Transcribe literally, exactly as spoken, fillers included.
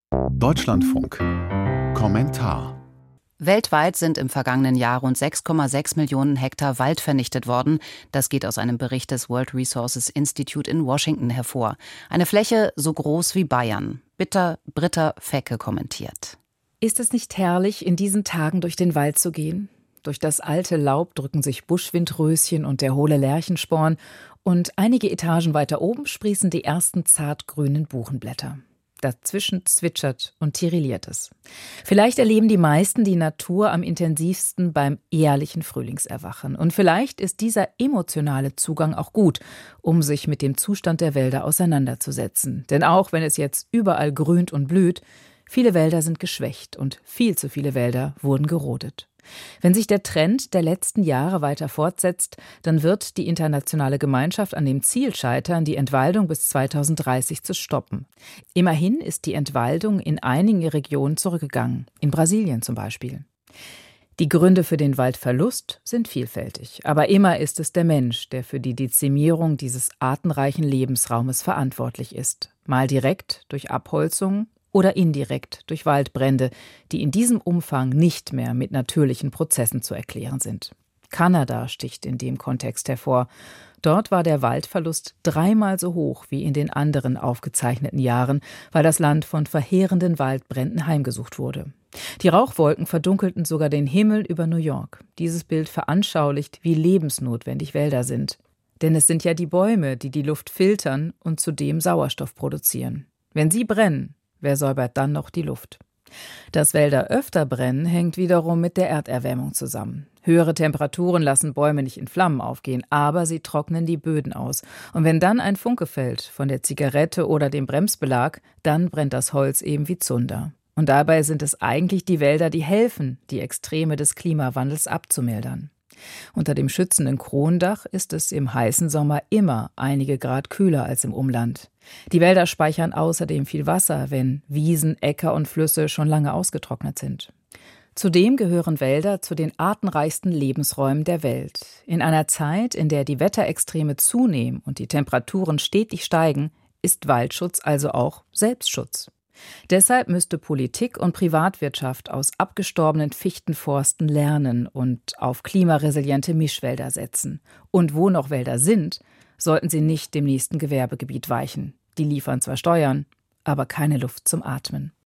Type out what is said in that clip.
Deutschlandfunk. Kommentar. Weltweit sind im vergangenen Jahr rund sechs Komma sechs Millionen Hektar Wald vernichtet worden. Das geht aus einem Bericht des World Resources Institute in Washington hervor. Eine Fläche so groß wie Bayern. Bitter Britta Fecke kommentiert. Ist es nicht herrlich, in diesen Tagen durch den Wald zu gehen? Durch das alte Laub drücken sich Buschwindröschen und der hohle Lärchensporn. Und einige Etagen weiter oben sprießen die ersten zartgrünen Buchenblätter. Dazwischen zwitschert und tirilliert es. Vielleicht erleben die meisten die Natur am intensivsten beim ehrlichen Frühlingserwachen. Und vielleicht ist dieser emotionale Zugang auch gut, um sich mit dem Zustand der Wälder auseinanderzusetzen. Denn auch wenn es jetzt überall grünt und blüht, viele Wälder sind geschwächt und viel zu viele Wälder wurden gerodet. Wenn sich der Trend der letzten Jahre weiter fortsetzt, dann wird die internationale Gemeinschaft an dem Ziel scheitern, die Entwaldung bis zweitausenddreißig zu stoppen. Immerhin ist die Entwaldung in einigen Regionen zurückgegangen, in Brasilien zum Beispiel. Die Gründe für den Waldverlust sind vielfältig, aber immer ist es der Mensch, der für die Dezimierung dieses artenreichen Lebensraumes verantwortlich ist. Mal direkt durch Abholzung oder indirekt durch Waldbrände, die in diesem Umfang nicht mehr mit natürlichen Prozessen zu erklären sind. Kanada sticht in dem Kontext hervor. Dort war der Waldverlust dreimal so hoch wie in den anderen aufgezeichneten Jahren, weil das Land von verheerenden Waldbränden heimgesucht wurde. Die Rauchwolken verdunkelten sogar den Himmel über New York. Dieses Bild veranschaulicht, wie lebensnotwendig Wälder sind. Denn es sind ja die Bäume, die die Luft filtern und zudem Sauerstoff produzieren. Wenn sie brennen, wer säubert dann noch die Luft? Dass Wälder öfter brennen, hängt wiederum mit der Erderwärmung zusammen. Höhere Temperaturen lassen Bäume nicht in Flammen aufgehen, aber sie trocknen die Böden aus. Und wenn dann ein Funke fällt, von der Zigarette oder dem Bremsbelag, dann brennt das Holz eben wie Zunder. Und dabei sind es eigentlich die Wälder, die helfen, die Extreme des Klimawandels abzumildern. Unter dem schützenden Kronendach ist es im heißen Sommer immer einige Grad kühler als im Umland. Die Wälder speichern außerdem viel Wasser, wenn Wiesen, Äcker und Flüsse schon lange ausgetrocknet sind. Zudem gehören Wälder zu den artenreichsten Lebensräumen der Welt. In einer Zeit, in der die Wetterextreme zunehmen und die Temperaturen stetig steigen, ist Waldschutz also auch Selbstschutz. Deshalb müsste Politik und Privatwirtschaft aus abgestorbenen Fichtenforsten lernen und auf klimaresiliente Mischwälder setzen. Und wo noch Wälder sind, sollten sie nicht dem nächsten Gewerbegebiet weichen. Die liefern zwar Steuern, aber keine Luft zum Atmen.